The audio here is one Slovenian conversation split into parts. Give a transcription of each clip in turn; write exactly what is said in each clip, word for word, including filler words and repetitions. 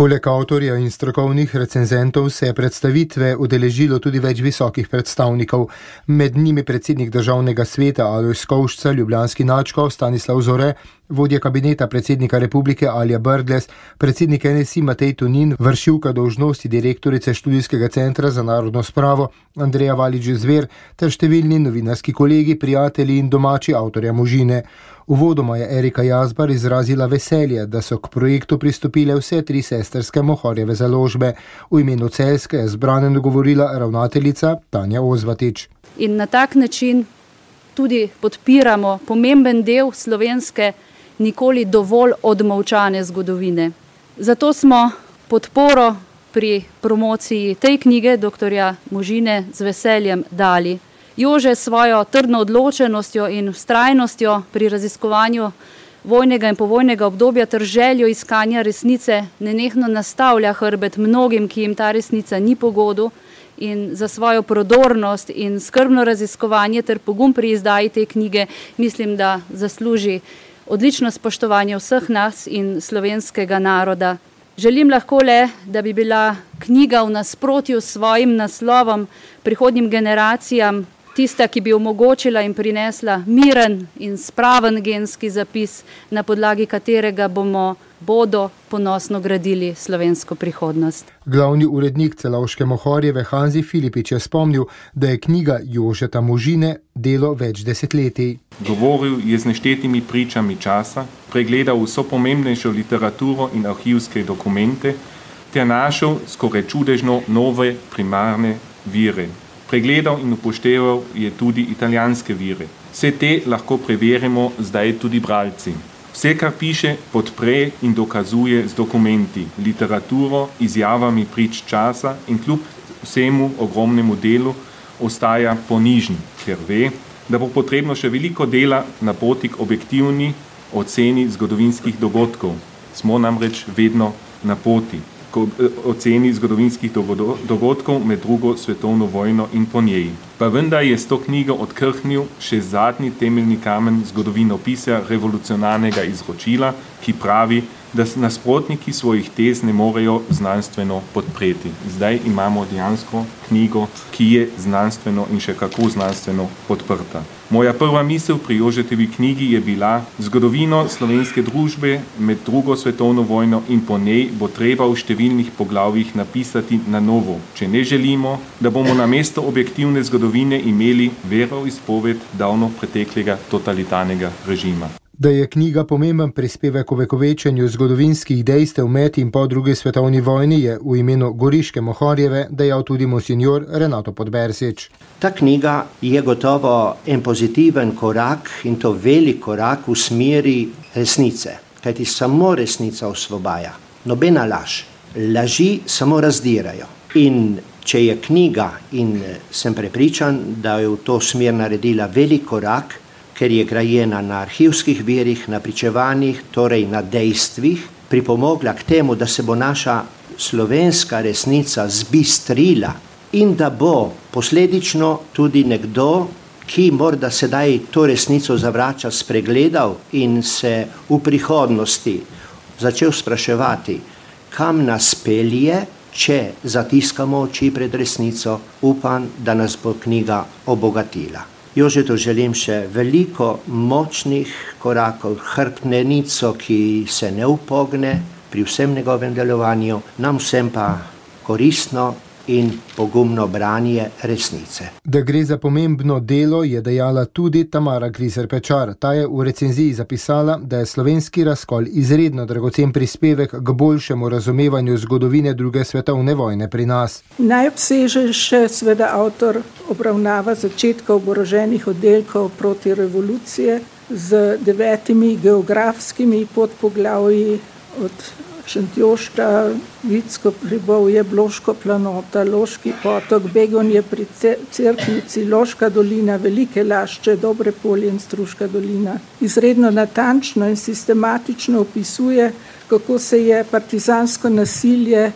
Poleg avtorja in strokovnih recenzentov se je predstavitve udeležilo tudi več visokih predstavnikov. Med njimi predsednik državnega sveta Alojz Kovšca, ljubljanski nadškof Stanislav Zore, vodja kabineta predsednika republike Alja Brglez, predsednik N S I Matej Tonin, vršilka dolžnosti direktorice študijskega centra za narodno spravo Andreja Valič Zver ter številni novinarski kolegi, prijatelji in domači avtorja Možine. Uvodoma je Erika Jazbar izrazila veselje, da so k projektu pristopile vse tri sestrske Mohorjeve založbe. V imenu Celjske je zbrane nagovorila ravnateljica Tanja Ozvatič. In na tak način tudi podpiramo pomemben del slovenske nikoli dovolj odmolčane zgodovine. Zato smo podporo pri promociji tej knjige doktorja Možine z veseljem dali. Jože s svojo trdno odločenostjo in vztrajnostjo pri raziskovanju vojnega in povojnega obdobja ter željo iskanja resnice nenehno nastavlja hrbet mnogim, ki jim ta resnica ni po godu, in za svojo prodornost in skrbno raziskovanje ter pogum pri izdaji te knjige mislim, da zasluži odlično spoštovanje vseh nas in slovenskega naroda. Želim lahko le, da bi bila knjiga v nasprotju s svojim naslovom prihodnjim generacijam tista, ki bi omogočila in prinesla miren in spraven genski zapis, na podlagi katerega bomo bodo ponosno gradili slovensko prihodnost. Glavni urednik Celovške Mohorjeve Hanzi Filipič je spomnil, da je knjiga Jožeta Možine delo več desetletij. Govoril je z neštetimi pričami časa, pregledal vso pomembnejšo literaturo in arhivske dokumente, ter našel skoraj čudežno nove primarne vire. Pregledal in upošteval je tudi italijanske vire. Vse te lahko preverimo zdaj tudi bralci. Vse, kar piše, podpre in dokazuje z dokumenti, literaturo, izjavami prič časa in kljub vsemu ogromnemu delu ostaja ponižen, ker ve, da bo potrebno še veliko dela na poti k objektivni oceni zgodovinskih dogodkov. Smo namreč vedno na poti k oceni zgodovinskih dogodkov med drugo svetovno vojno in po njej. Pa vendar je s to knjigo odkrhnil še zadnji temeljni kamen zgodovinopisja revolucionarnega izročila, ki pravi, da nasprotniki svojih tez ne morejo znanstveno podpreti. Zdaj imamo dejansko knjigo, ki je znanstveno in še kako znanstveno podprta. Moja prva misel pri Jožetovi knjigi je bila, zgodovino slovenske družbe med drugo svetovno vojno in po njej bo treba v številnih poglavjih napisati na novo, če ne želimo, da bomo namesto objektivne zgodovine imeli veroizpoved davno preteklega totalitarnega režima. Da je knjiga pomemben prispevek k ovekovečenju zgodovinskih dejstev med in po drugi svetovni vojni, je v imenu Goriške Mohorjeve dejal tudi monsinjor Renato Podbersič. Ta knjiga je gotovo en pozitiven korak in to velik korak v smeri resnice, kajti samo resnica osvobaja. Nobena laž. Laži samo razdirajo. In če je knjiga, in sem prepričan, da je v to smer naredila velik korak, ker je grajena na arhivskih virih, na pričevanjih, torej na dejstvih, pripomogla k temu, da se bo naša slovenska resnica zbistrila in da bo posledično tudi nekdo, ki morda sedaj to resnico zavrača, spregledal in se v prihodnosti začel spraševati, kam nas pelje, če zatiskamo oči pred resnico. Upam, da nas bo knjiga obogatila. Jožetu želim še veliko močnih korakov, hrbtenico, ki se ne upogne pri vsem njegovem delovanju, nam vsem pa koristno in pogumno branje resnice. Da gre za pomembno delo, je dejala tudi Tamara Griser Pečar. Ta je v recenziji zapisala, da je slovenski razkol izredno dragocen prispevek k boljšemu razumevanju zgodovine druge svetovne vojne pri nas. Najobsežnejše seveda avtor obravnava začetka oboroženih oddelkov proti revolucije z devetimi geografskimi podpoglavji od Šentjoška, Vitsko hribovje, Bloško planota, Loški potok, Begonje pri Cerknici, Loška dolina, Velike Lašče, Dobre polje in Struška dolina. Izredno natančno in sistematično opisuje, kako se je partizansko nasilje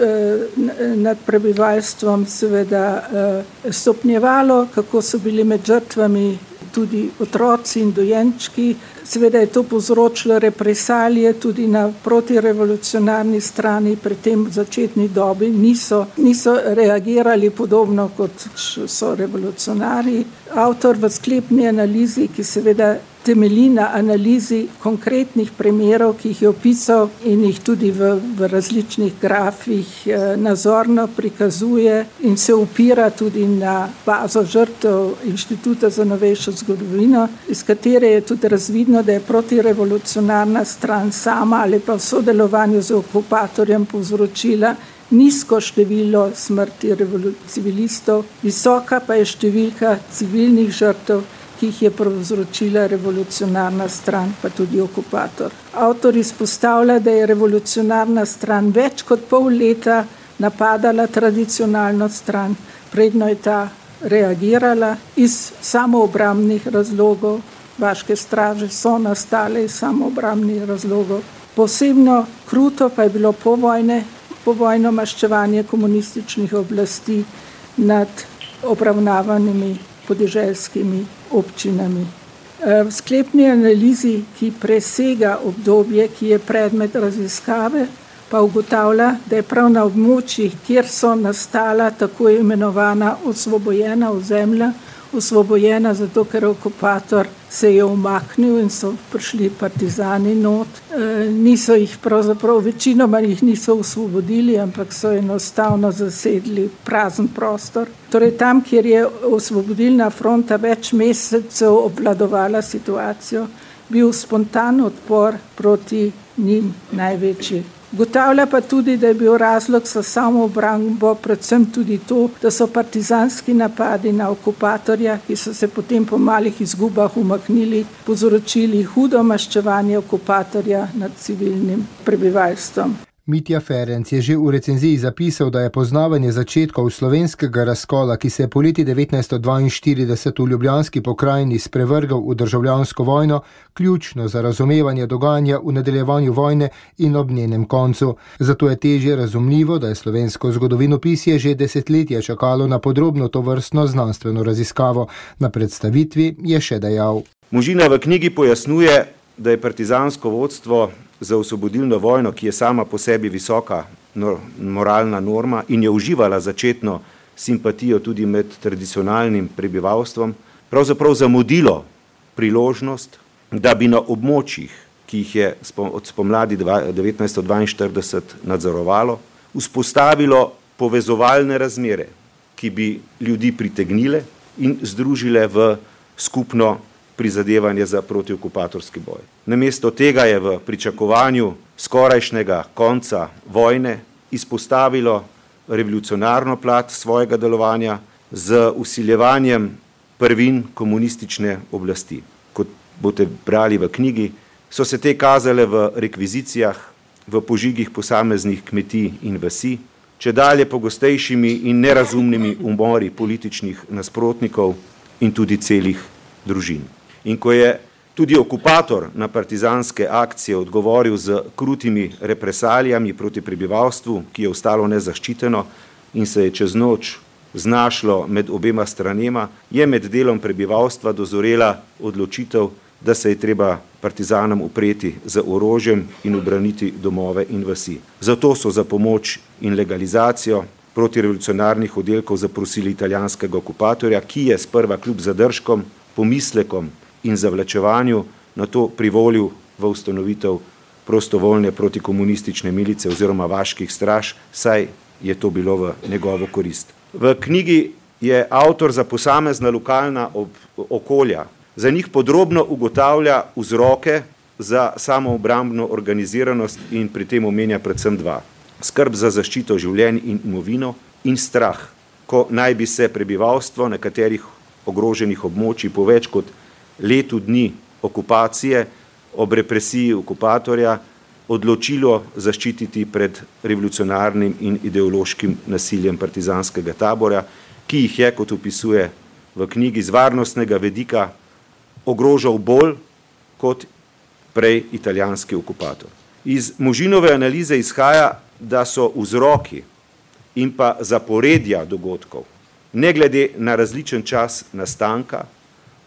nad prebivalstvom seveda stopnjevalo, kako so bili med žrtvami tudi otroci in dojenčki, Seveda je to povzročilo represalije tudi na protirevolucionarni strani, pri tem v začetni dobi niso, niso reagirali podobno kot so revolucionarji. Avtor v sklepni analizi, ki seveda temelji na analizi konkretnih primerov, ki jih je opisal in jih tudi v, v različnih grafih eh, nazorno prikazuje in se opira tudi na bazo žrtev Inštituta za novejšo zgodovino, iz katere je tudi razvidno, da je protirevolucionarna stran sama ali pa v sodelovanju z okupatorjem povzročila nizko število smrti civilistov, visoka pa je številka civilnih žrtev, ki jih je povzročila revolucionarna stran, pa tudi okupator. Avtor izpostavlja, da je revolucionarna stran več kot pol leta napadala tradicionalno stran, predno je ta reagirala iz samoobrambnih razlogov. Vaške straže so nastale iz samoobrambnih razlogov. Posebno kruto pa je bilo povojne, povojno maščevanje komunističnih oblasti nad obravnavanimi podeželskimi občinami. V sklepni analizi, ki presega obdobje, ki je predmet raziskave, pa ugotavlja, da je prav na območjih, kjer so nastala tako imenovana osvobojena ozemlja, osvobojena zato, ker okupator se je umaknil in so prišli partizani not. E, niso jih pravzaprav, večinoma jih niso osvobodili, ampak so enostavno zasedli prazen prostor. Torej tam, kjer je osvobodilna fronta več mesecev obvladovala situacijo, bil spontan odpor proti njim največji. Ugotavlja pa tudi, da je bil razlog za samoobrambo predvsem tudi to, da so partizanski napadi na okupatorja, ki so se potem po malih izgubah umaknili, povzročili hudo maščevanje okupatorja nad civilnim prebivalstvom. Mitja Ferenc je že v recenziji zapisal, da je poznavanje začetkov slovenskega razkola, ki se je po leti devetnajststo dvainštirideset v Ljubljanski pokrajini sprevrgal v državljansko vojno, ključno za razumevanje dogajanja v nadaljevanju vojne in ob njenem koncu. Zato je težje razumljivo, da je slovensko zgodovinopisje že desetletja čakalo na podrobno tovrstno znanstveno raziskavo. Na predstavitvi je še dejal. Možina v knjigi pojasnjuje, da je partizansko vodstvo za osvobodilno vojno, ki je sama po sebi visoka no, moralna norma in je uživala začetno simpatijo tudi med tradicionalnim prebivalstvom, pravzaprav zamudilo priložnost, da bi na območjih, ki jih je od spomladi devetnajststo dvainštirideset nadzorovalo, vzpostavilo povezovalne razmere, ki bi ljudi pritegnile in združile v skupno prizadevanje za protiokupatorski boj. Namesto tega je v pričakovanju skorajšnjega konca vojne izpostavilo revolucionarno plat svojega delovanja z vsiljevanjem prvin komunistične oblasti. Kot boste brali v knjigi, so se te kazale v rekvizicijah, v požigih posameznih kmetij in vasi, čedalje pogostejšimi in nerazumnimi umori političnih nasprotnikov in tudi celih družin. In ko je tudi okupator na partizanske akcije odgovoril z krutimi represalijami proti prebivalstvu, ki je ostalo nezaščiteno in se je čez noč znašlo med obema stranema, je med delom prebivalstva dozorela odločitev, da se je treba partizanom upreti z orožjem in ubraniti domove in vasi. Zato so za pomoč in legalizacijo protirevolucionarnih oddelkov zaprosili italijanskega okupatorja, ki je sprva kljub zadržkom, pomislekom in zavlačevanju na to privolil v ustanovitev prostovoljne protikomunistične milice oziroma vaških straž, saj je to bilo v njegovo korist. V knjigi je avtor za posamezna lokalna okolja, za njih podrobno ugotavlja vzroke za samoobrambno organiziranost in pri tem omenja predvsem dva. Skrb za zaščito življenj in imovino in strah, ko naj bi se prebivalstvo nekaterih ogroženih območij po več kot letu dni okupacije ob represiji okupatorja odločilo zaščititi pred revolucionarnim in ideološkim nasiljem partizanskega tabora, ki jih je, kot opisuje v knjigi, z varnostnega vidika ogrožal bolj kot prej italijanski okupator. Iz Možinove analize izhaja, da so vzroki in pa zaporedja dogodkov, ne glede na različen čas nastanka,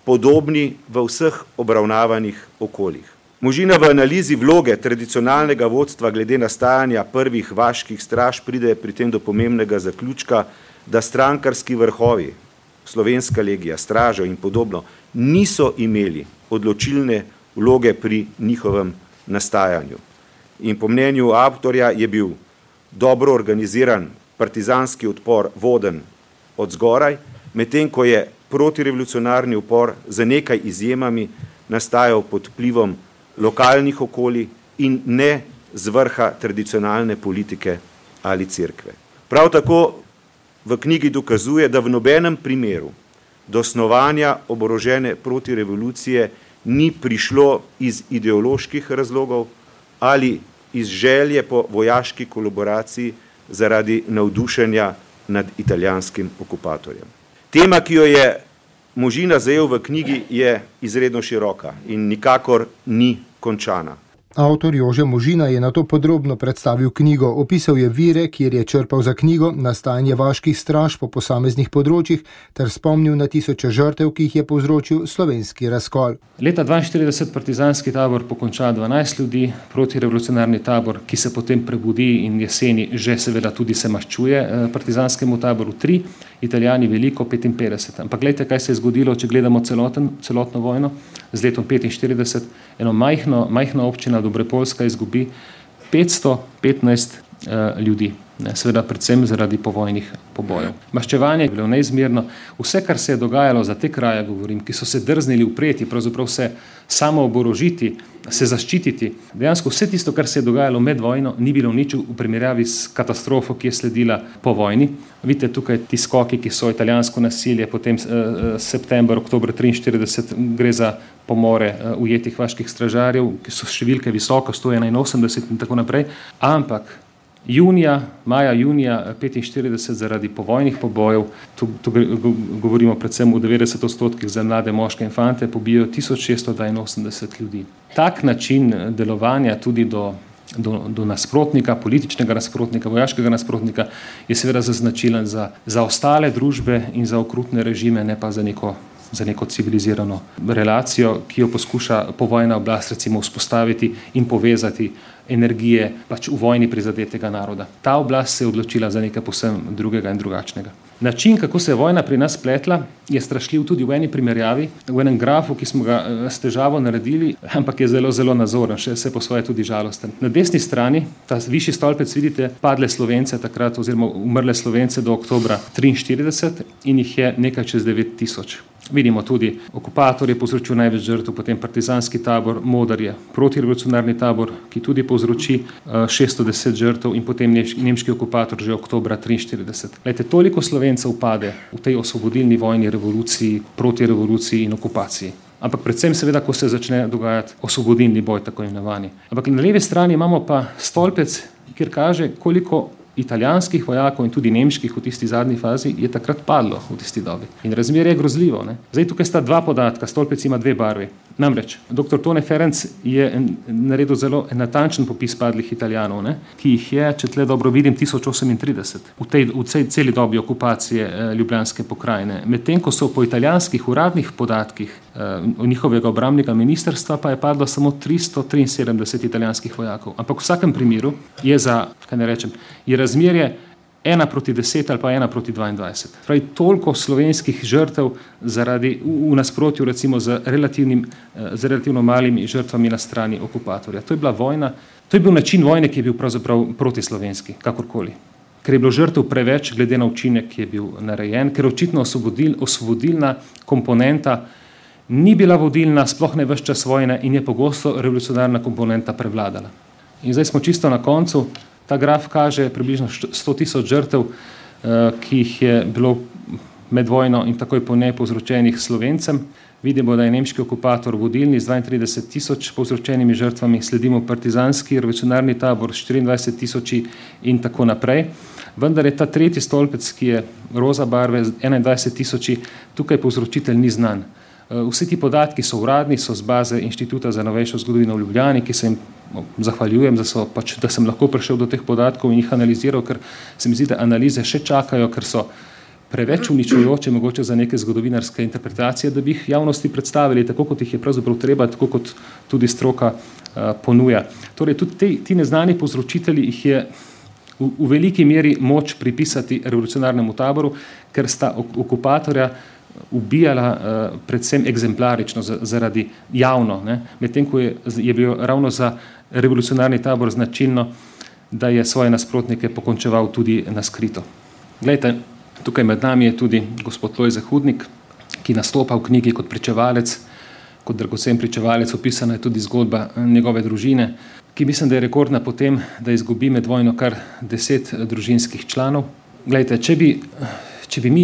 podobni v vseh obravnavanih okoljih. Možina v analizi vloge tradicionalnega vodstva glede nastajanja prvih vaških straž pride pri tem do pomembnega zaključka, da strankarski vrhovi, Slovenska legija, stražo in podobno, niso imeli odločilne vloge pri njihovem nastajanju. In po mnenju avtorja je bil dobro organiziran partizanski odpor voden od zgoraj, medtem ko je protirevolucionarni upor za nekaj izjemami nastajal pod vplivom lokalnih okolij in ne z vrha tradicionalne politike ali cerkve. Prav tako v knjigi dokazuje, da v nobenem primeru do snovanja oborožene protirevolucije ni prišlo iz ideoloških razlogov ali iz želje po vojaški kolaboraciji zaradi navdušenja nad italijanskim okupatorjem. Tema, ki jo je Možina zajel v knjigi, je izredno široka in nikakor ni končana. Avtor Jože Možina je na to podrobno predstavil knjigo, opisal je vire, kjer je črpal za knjigo, nastajanje vaških straž po posameznih področjih ter spomnil na tisoče žrtev, ki jih je povzročil slovenski razkol. Leta dvainštirideset partizanski tabor pokonča dvanajst ljudi, protirevolucionarni tabor, ki se potem prebudi in jeseni že seveda tudi se maščuje partizanskemu taboru tri, Italijani veliko petinpetdeset. Ampak gledajte, kaj se je zgodilo, če gledamo celoten, celotno vojno z letom petinštirideset. Eno majhno, majhna občina Dobrepolska izgubi petsto petnajst uh, ljudi, ne, seveda predvsem zaradi povojnih pobojev. Maščevanje je bilo neizmerno. Vse, kar se je dogajalo za te kraje, govorim, ki so se drznili upreti, pravzaprav se samo oborožiti, se zaščititi. Dejansko vse tisto, kar se je dogajalo med vojno, ni bilo nič v primerjavi s katastrofo, ki je sledila po vojni. Vidite tukaj ti skoki, ki so italijansko nasilje, potem uh, september, oktober triinštirideset, gre za pomore uh, ujetih vaških stražarjev, ki so številke visoko, sto enainosemdeset in tako naprej. Ampak junija, maja, junija petinštirideset zaradi povojnih pobojev, tu, tu govorimo predvsem v devetdeset odstotkih za mlade moške in fante, pobijo tisoč šeststo dvainosemdeset ljudi. Tak način delovanja tudi do, do, do nasprotnika, političnega nasprotnika, vojaškega nasprotnika je seveda zaznačilen za, za ostale družbe in za okrutne režime, ne pa za neko za neko civilizirano relacijo, ki jo poskuša povojna oblast recimo vzpostaviti in povezati energije pač v vojni prizadetega naroda. Ta oblast se je odločila za nekaj povsem drugega in drugačnega. Način, kako se je vojna pri nas spletla, je strašljiv tudi v eni primerjavi, v enem grafu, ki smo ga s težavo naredili, ampak je zelo, zelo nazoren, še se po svoje tudi žalosten. Na desni strani, ta višji stolpec, vidite padle Slovence takrat oziroma umrle Slovence do oktobra triinštirideset in jih je nekaj čez devet tisoč. Vidimo tudi, okupator je povzročil največ žrtev, potem partizanski tabor, Modar je protirevolucionarni tabor, ki tudi povzroči šeststo deset žrtev in potem nemški okupator že oktobra triinštirideset. Glejte, toliko Slovencev pade v tej osvobodilni vojni, revoluciji, protirevoluciji in okupaciji. Ampak predvsem seveda, ko se začne dogajati osvobodilni boj, tako imenovani. Ampak na levi strani imamo pa stolpec, kjer kaže, koliko italijanskih vojakov in tudi nemških v tisti zadnji fazi je takrat padlo v tisti dobi. In razmerje je grozljivo. Ne? Zdaj tukaj sta dva podatka, stolpec ima dve barvi. Namreč, doktor Tone Ferenc je naredil zelo natančen popis padlih Italijanov, ne? Ki jih je, če tle dobro vidim, tisoč osemintrideset v tej v cej, celi dobi okupacije eh, Ljubljanske pokrajine. Medtem ko so po italijanskih uradnih podatkih eh, njihovega obrambnega ministrstva pa je padlo samo tristo triinsedemdeset italijanskih vojakov. Ampak v vsakem primeru je za, kaj ne rečem, je razmerje ena proti deset ali pa ena proti dvaindvajset. Pravi, toliko slovenskih žrtev zaradi, v, v nasprotju recimo z, relativnim, z relativno malimi žrtvami na strani okupatorja. To je bila vojna, to je bil način vojne, ki je bil pravzaprav protislovenski, kakorkoli. Ker je bilo žrtev preveč glede na učinek, ki je bil narejen, ker očitno osvobodil, osvobodilna komponenta ni bila vodilna, sploh ne ves čas vojne in je pogosto revolucionarna komponenta prevladala. In zdaj smo čisto na koncu. Ta graf kaže približno sto tisoč žrtev, ki jih je bilo med vojno in takoj po njej povzročenih Slovencem. Vidimo, da je nemški okupator vodilni z dvaintrideset tisoč povzročenimi žrtvami, sledimo partizanski revolucionarni tabor s štiriindvajset tisoči in tako naprej. Vendar je ta tretji stolpec, ki je roza barve z enaindvajset tisoči, tukaj povzročitelj ni znan. Vsi ti podatki so uradni, so z baze Inštituta za novejšo zgodovino v Ljubljani, ki se jim zahvaljujem, da, so, pač, da sem lahko prišel do teh podatkov in jih analiziral, ker se mi zdi, da analize še čakajo, ker so preveč uničujoče mogoče za neke zgodovinarske interpretacije, da bi jih javnosti predstavili tako, kot jih je pravzaprav treba, tako kot tudi stroka uh, ponuja. Torej, tudi te, ti neznani povzročitelji jih je v, v veliki meri moč pripisati revolucionarnemu taboru, ker sta okupatorja ubijala uh, predvsem egzemplarično zaradi javno, ne? Medtem ko je, je bilo ravno za revolucionarni tabor značilno, da je svoje nasprotnike pokončeval tudi na skrito. Glejte, tukaj med nami je tudi gospod Lojze Hudnik, ki nastopa v knjigi kot pričevalec, kot dragocen pričevalec. Opisana je tudi zgodba njegove družine, ki mislim, da je rekordna po tem, da izgubi med vojno kar deset družinskih članov. Glejte, če bi, če bi mi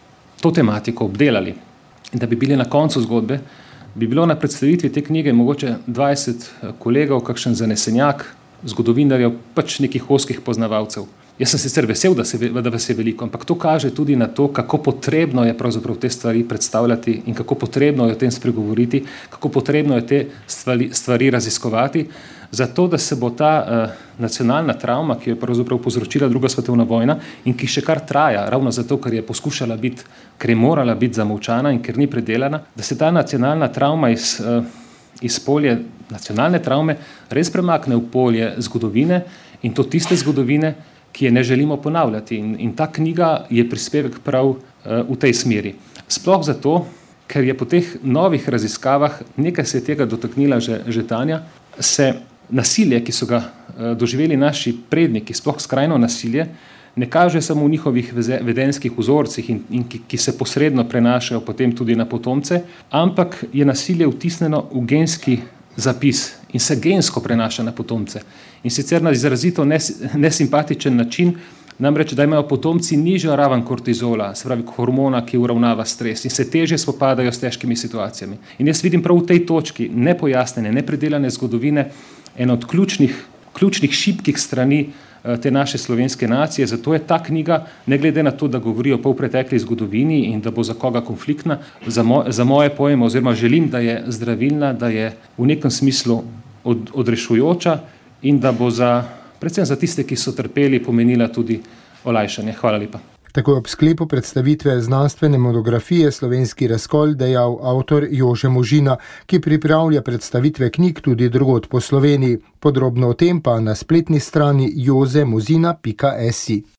to tematiko obdelali in da bi bili na koncu zgodbe, bi bilo na predstavitvi te knjige mogoče dvajset kolegov, kakšen zanesenjak, zgodovinarjev, pač nekih ozkih poznavalcev. Jaz sem sicer vesel, da, se, da vas je veliko, ampak to kaže tudi na to, kako potrebno je pravzaprav te stvari predstavljati in kako potrebno je o tem spregovoriti, kako potrebno je te stvari, stvari raziskovati, zato da se bo ta uh, nacionalna travma, ki je pravzaprav povzročila druga svetovna vojna in ki še kar traja, ravno zato, ker je poskušala biti, ker je morala biti zamolčana in ker ni predelana, da se ta nacionalna travma iz, uh, iz polje nacionalne travme res premakne v polje zgodovine in to tiste zgodovine, ki je ne želimo ponavljati. In, in ta knjiga je prispevek prav uh, v tej smeri. Sploh zato, ker je po teh novih raziskavah, nekaj se je tega dotaknila že, že Tanja, se nasilje, ki so ga uh, doživeli naši predniki, sploh skrajno nasilje, ne kaže samo v njihovih vedenjskih vzorcih in, in ki, ki se posredno prenašajo potem tudi na potomce, ampak je nasilje vtisnjeno v genski zapis in se gensko prenaša na potomce. In sicer na izrazito nes, nesimpatičen način, namreč, da imajo potomci nižjo raven kortizola, se pravi hormona, ki uravnava stres in se težje spopadajo s težkimi situacijami. In jaz vidim prav v tej točki nepojasnjene, nepredelane zgodovine eno od ključnih, ključnih šibkih strani te naše slovenske nacije, zato je ta knjiga, ne glede na to, da govori o polpretekli zgodovini in da bo za koga konfliktna, za, mo, za moje pojme, oziroma želim, da je zdravilna, da je v nekem smislu od, odrešujoča in da bo za, predvsem za tiste, ki so trpeli, pomenila tudi olajšanje. Hvala lepa. Tako ob sklepu predstavitve znanstvene monografije Slovenski razkol dejal avtor Jože Možina, ki pripravlja predstavitve knjig tudi drugod po Sloveniji. Podrobno o tem pa na spletni strani joze mozina pika si.